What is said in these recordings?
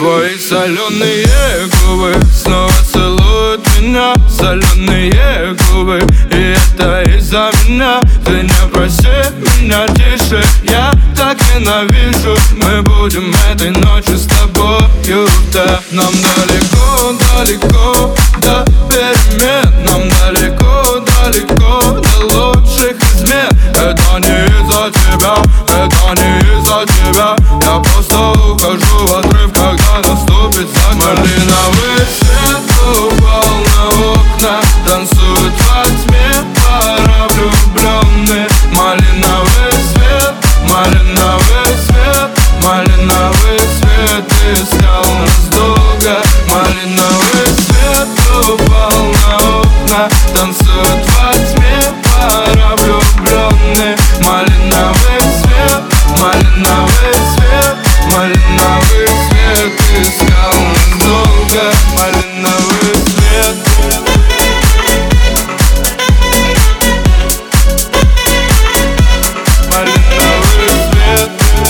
Твои соленые губы снова целуют меня. Соленые губы, и это из-за меня. Ты не проси меня тише, я так ненавижу. Мы будем этой ночью с тобою, да. Нам далеко, далеко до перемен. Нам далеко, далеко до лучших измен. Это не из-за тебя, это не из-за тебя. Я просто ухожу в отрыв, когда наступит закат. Малиновый свет упал на окна, танцуют во тьме пара влюбленных. Малиновый свет, малиновый свет, малиновый свет искал нас долго. Малиновый свет упал на окна, танцуют во тьме пара влюбленных. Малиновый свет, малиновый свет, малиновый свет искал нас долго. Малиновый свет. Малиновый свет.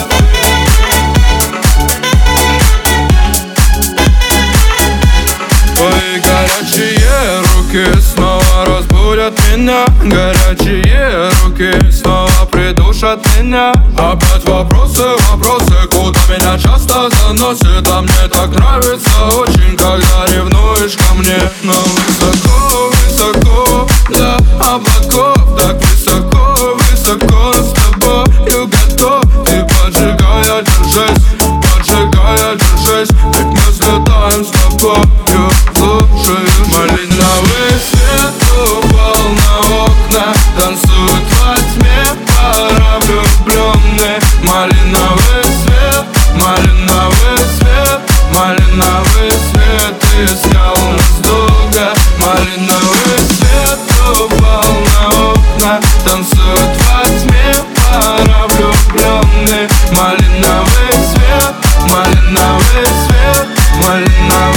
Твои горячие руки снова разбудят меня. Горячие руки снова придушат меня. Опять вопросы, вопросы, куда меня часто заносит. А мне так нравится очень, когда ревнуешь ко мне. Но высоко, высоко до облаков, так высоко, высоко с тобою готов. Ты поджигая, держись, поджигая, держись. Ведь мы взлетаем с тобою, слушаешь. Малиновый свет упал на окна, танцуют во тьме пара влюбленных. Малиновый свет, малиновый свет, малиновый свет искал нас долго. Малиновый свет упал на окна, танцуют во тьме пара влюбленных. Малиновый свет, малиновый свет, малиновый